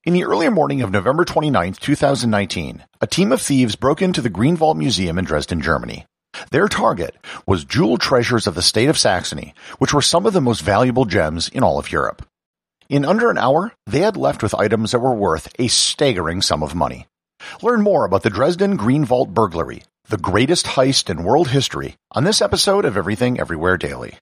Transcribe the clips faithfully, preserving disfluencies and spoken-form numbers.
In the early morning of November twenty-ninth, twenty nineteen, a team of thieves broke into the Green Vault Museum in Dresden, Germany. Their target was jeweled treasures of the state of Saxony, which were some of the most valuable gems in all of Europe. In under an hour, they had left with items that were worth a staggering sum of money. Learn more about the Dresden Green Vault burglary, the greatest heist in world history, on this episode of Everything Everywhere Daily.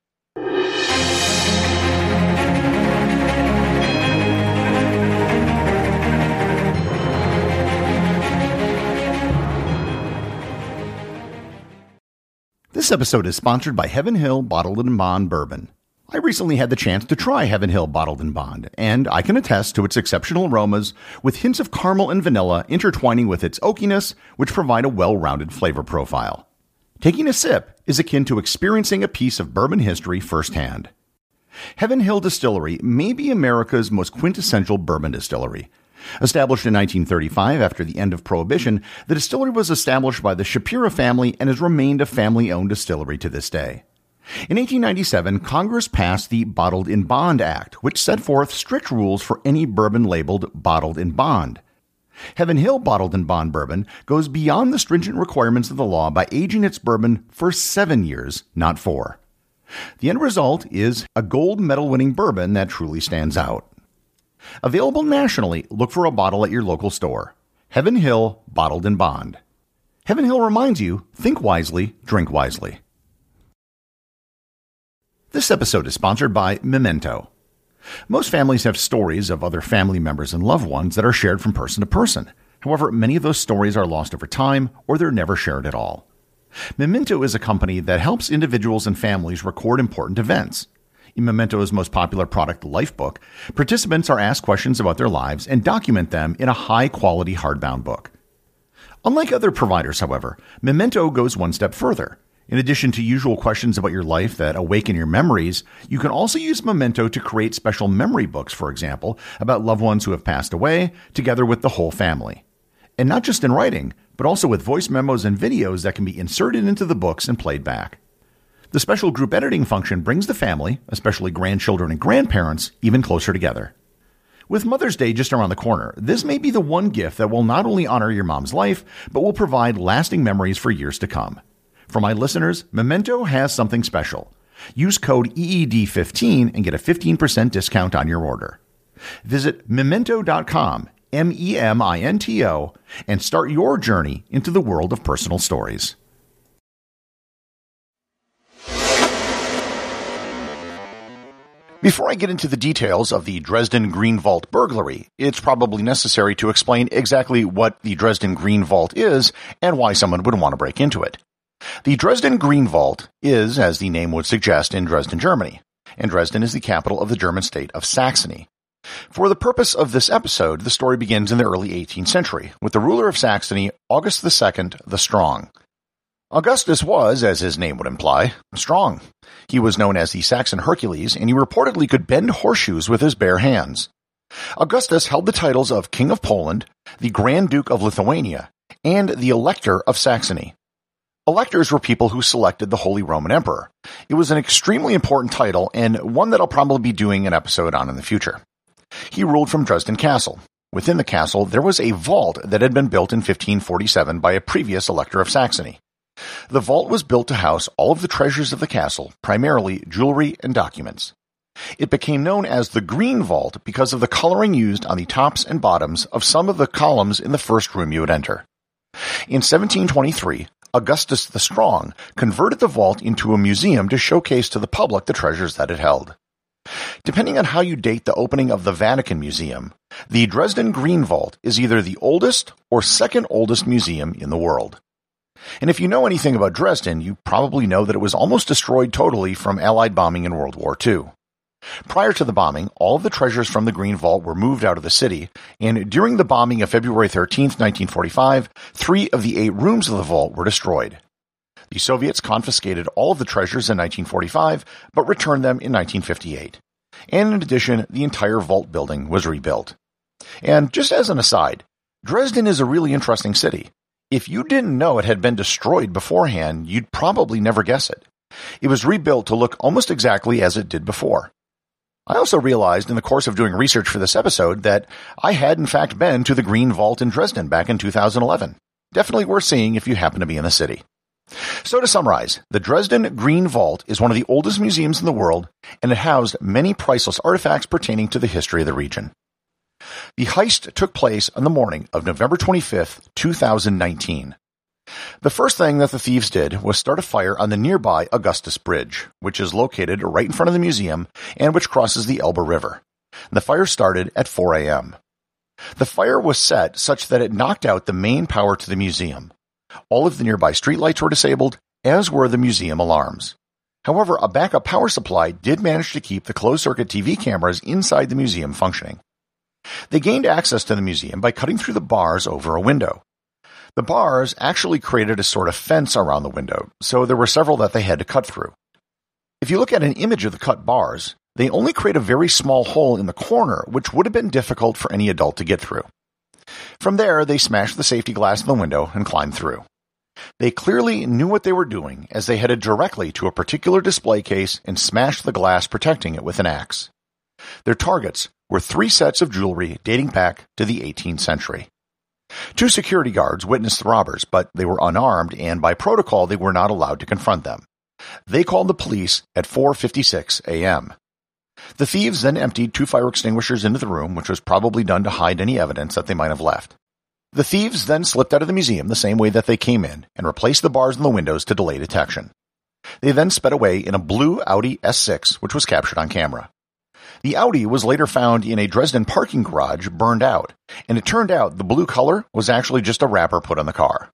This episode is sponsored by Heaven Hill Bottled and Bond Bourbon. I recently had the chance to try Heaven Hill Bottled and Bond, and I can attest to its exceptional aromas with hints of caramel and vanilla intertwining with its oakiness, which provide a well-rounded flavor profile. Taking a sip is akin to experiencing a piece of bourbon history firsthand. Heaven Hill Distillery may be America's most quintessential bourbon distillery. Established in nineteen thirty-five after the end of Prohibition, the distillery was established by the Shapira family and has remained a family-owned distillery to this day. In eighteen ninety-seven, Congress passed the Bottled in Bond Act, which set forth strict rules for any bourbon labeled Bottled in Bond. Heaven Hill Bottled in Bond Bourbon goes beyond the stringent requirements of the law by aging its bourbon for seven years, not four. The end result is a gold medal-winning bourbon that truly stands out. Available nationally, look for a bottle at your local store. Heaven Hill Bottled in Bond. Heaven Hill reminds you, think wisely, drink wisely. This episode is sponsored by Memento. Most families have stories of other family members and loved ones that are shared from person to person. However, many of those stories are lost over time or they're never shared at all. Memento is a company that helps individuals and families record important events. In Memento's most popular product, Lifebook, participants are asked questions about their lives and document them in a high-quality hardbound book. Unlike other providers, however, Memento goes one step further. In addition to usual questions about your life that awaken your memories, you can also use Memento to create special memory books, for example, about loved ones who have passed away, together with the whole family. And not just in writing, but also with voice memos and videos that can be inserted into the books and played back. The special group editing function brings the family, especially grandchildren and grandparents, even closer together. With Mother's Day just around the corner, this may be the one gift that will not only honor your mom's life, but will provide lasting memories for years to come. For my listeners, Memento has something special. Use code E E D fifteen and get a fifteen percent discount on your order. Visit memento dot com, M E M I N T O, and start your journey into the world of personal stories. Before I get into the details of the Dresden Green Vault burglary, it's probably necessary to explain exactly what the Dresden Green Vault is and why someone would want to break into it. The Dresden Green Vault is, as the name would suggest, in Dresden, Germany, and Dresden is the capital of the German state of Saxony. For the purpose of this episode, the story begins in the early eighteenth century, with the ruler of Saxony, August the Second, the Strong. Augustus was, as his name would imply, strong. He was known as the Saxon Hercules, and he reportedly could bend horseshoes with his bare hands. Augustus held the titles of King of Poland, the Grand Duke of Lithuania, and the Elector of Saxony. Electors were people who selected the Holy Roman Emperor. It was an extremely important title, and one that I'll probably be doing an episode on in the future. He ruled from Dresden Castle. Within the castle, there was a vault that had been built in fifteen forty-seven by a previous Elector of Saxony. The vault was built to house all of the treasures of the castle, primarily jewelry and documents. It became known as the Green Vault because of the coloring used on the tops and bottoms of some of the columns in the first room you would enter. In seventeen twenty-three, Augustus the Strong converted the vault into a museum to showcase to the public the treasures that it held. Depending on how you date the opening of the Vatican Museum, the Dresden Green Vault is either the oldest or second oldest museum in the world. And if you know anything about Dresden, you probably know that it was almost destroyed totally from Allied bombing in World War Two. Prior to the bombing, all of the treasures from the Green Vault were moved out of the city, and during the bombing of February thirteenth, nineteen forty-five, three of the eight rooms of the vault were destroyed. The Soviets confiscated all of the treasures in nineteen forty-five, but returned them in nineteen fifty-eight. And in addition, the entire vault building was rebuilt. And just as an aside, Dresden is a really interesting city. If you didn't know it had been destroyed beforehand, you'd probably never guess it. It was rebuilt to look almost exactly as it did before. I also realized in the course of doing research for this episode that I had in fact been to the Green Vault in Dresden back in two thousand eleven. Definitely worth seeing if you happen to be in the city. So to summarize, the Dresden Green Vault is one of the oldest museums in the world, and it housed many priceless artifacts pertaining to the history of the region. The heist took place on the morning of November twenty-fifth, two thousand nineteen. The first thing that the thieves did was start a fire on the nearby Augustus Bridge, which is located right in front of the museum and which crosses the Elbe River. The fire started at four a.m. The fire was set such that it knocked out the main power to the museum. All of the nearby streetlights were disabled, as were the museum alarms. However, a backup power supply did manage to keep the closed-circuit T V cameras inside the museum functioning. They gained access to the museum by cutting through the bars over a window. The bars actually created a sort of fence around the window, so there were several that they had to cut through. If you look at an image of the cut bars, they only create a very small hole in the corner, which would have been difficult for any adult to get through. From there, they smashed the safety glass in the window and climbed through. They clearly knew what they were doing as they headed directly to a particular display case and smashed the glass protecting it with an axe. Their targets were three sets of jewelry dating back to the eighteenth century. Two security guards witnessed the robbers, but they were unarmed and by protocol they were not allowed to confront them. They called the police at four fifty-six a.m. The thieves then emptied two fire extinguishers into the room, which was probably done to hide any evidence that they might have left. The thieves then slipped out of the museum the same way that they came in and replaced the bars in the windows to delay detection. They then sped away in a blue Audi S six, which was captured on camera. The Audi was later found in a Dresden parking garage burned out, and it turned out the blue color was actually just a wrapper put on the car.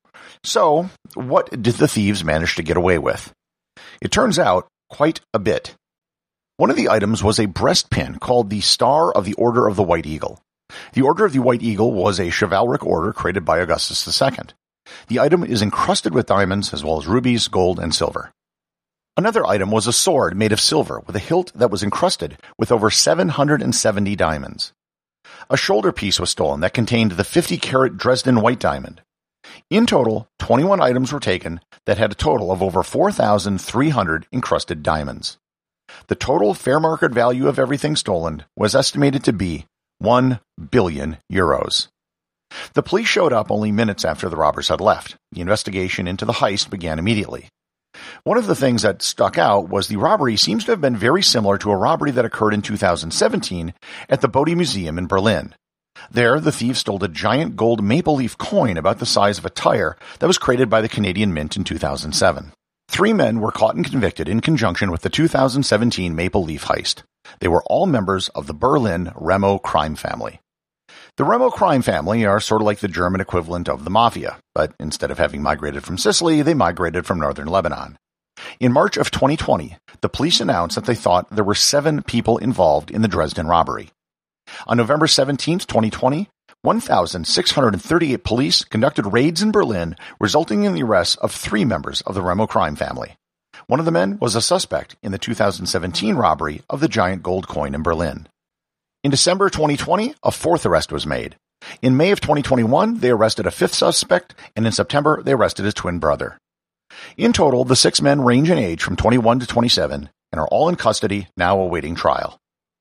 So, what did the thieves manage to get away with? It turns out quite a bit. One of the items was a breast pin called the Star of the Order of the White Eagle. The Order of the White Eagle was a chivalric order created by Augustus the Second. The item is encrusted with diamonds as well as rubies, gold, and silver. Another item was a sword made of silver with a hilt that was encrusted with over seven hundred seventy diamonds. A shoulder piece was stolen that contained the fifty carat Dresden white diamond. In total, twenty-one items were taken that had a total of over four thousand three hundred encrusted diamonds. The total fair market value of everything stolen was estimated to be one billion euros. The police showed up only minutes after the robbers had left. The investigation into the heist began immediately. One of the things that stuck out was the robbery seems to have been very similar to a robbery that occurred in two thousand seventeen at the Bode Museum in Berlin. There, the thieves stole a giant gold maple leaf coin about the size of a tire that was created by the Canadian Mint in two thousand seven. Three men were caught and convicted in conjunction with the two thousand seventeen Maple Leaf heist. They were all members of the Berlin Remo crime family. The Remo crime family are sort of like the German equivalent of the Mafia, but instead of having migrated from Sicily, they migrated from northern Lebanon. In March of twenty twenty, the police announced that they thought there were seven people involved in the Dresden robbery. On November seventeenth, twenty twenty, one thousand six hundred thirty-eight police conducted raids in Berlin, resulting in the arrest of three members of the Remo crime family. One of the men was a suspect in the two thousand seventeen robbery of the giant gold coin in Berlin. In December twenty twenty, a fourth arrest was made. In May of twenty twenty-one, they arrested a fifth suspect, and in September, they arrested his twin brother. In total, the six men range in age from twenty-one to twenty-seven and are all in custody, now awaiting trial.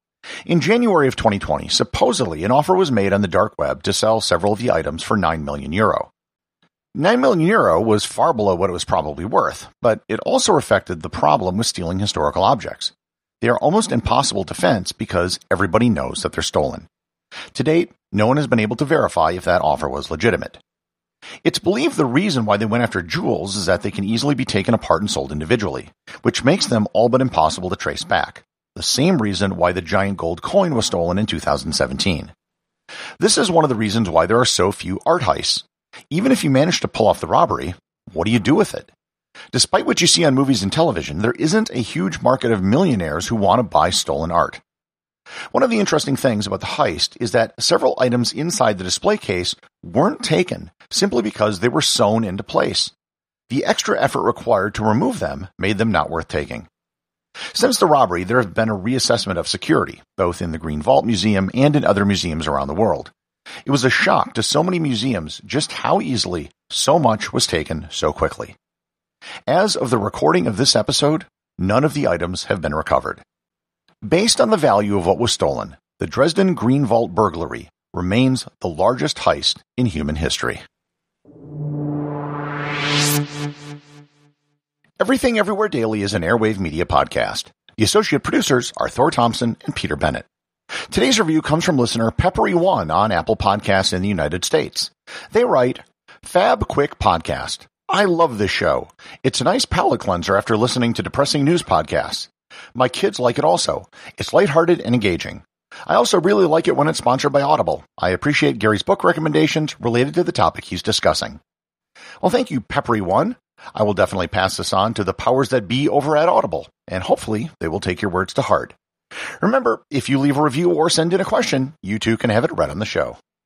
In January of twenty twenty, supposedly an offer was made on the dark web to sell several of the items for nine million euro. nine million euro was far below what it was probably worth, but it also reflected the problem with stealing historical objects. They are almost impossible to fence because everybody knows that they're stolen. To date, no one has been able to verify if that offer was legitimate. It's believed the reason why they went after jewels is that they can easily be taken apart and sold individually, which makes them all but impossible to trace back. The same reason why the giant gold coin was stolen in two thousand seventeen. This is one of the reasons why there are so few art heists. Even if you manage to pull off the robbery, what do you do with it? Despite what you see on movies and television, there isn't a huge market of millionaires who want to buy stolen art. One of the interesting things about the heist is that several items inside the display case weren't taken simply because they were sewn into place. The extra effort required to remove them made them not worth taking. Since the robbery, there has been a reassessment of security, both in the Green Vault Museum and in other museums around the world. It was a shock to so many museums just how easily so much was taken so quickly. As of the recording of this episode, none of the items have been recovered. Based on the value of what was stolen, the Dresden Green Vault burglary remains the largest heist in human history. Everything Everywhere Daily is an Airwave Media podcast. The associate producers are Thor Thompson and Peter Bennett. Today's review comes from listener Peppery One on Apple Podcasts in the United States. They write, Fab Quick Podcast. I love this show. It's a nice palate cleanser after listening to depressing news podcasts. My kids like it also. It's lighthearted and engaging. I also really like it when it's sponsored by Audible. I appreciate Gary's book recommendations related to the topic he's discussing. Well, thank you, Peppery One. I will definitely pass this on to the powers that be over at Audible, and hopefully they will take your words to heart. Remember, if you leave a review or send in a question, you too can have it read on the show.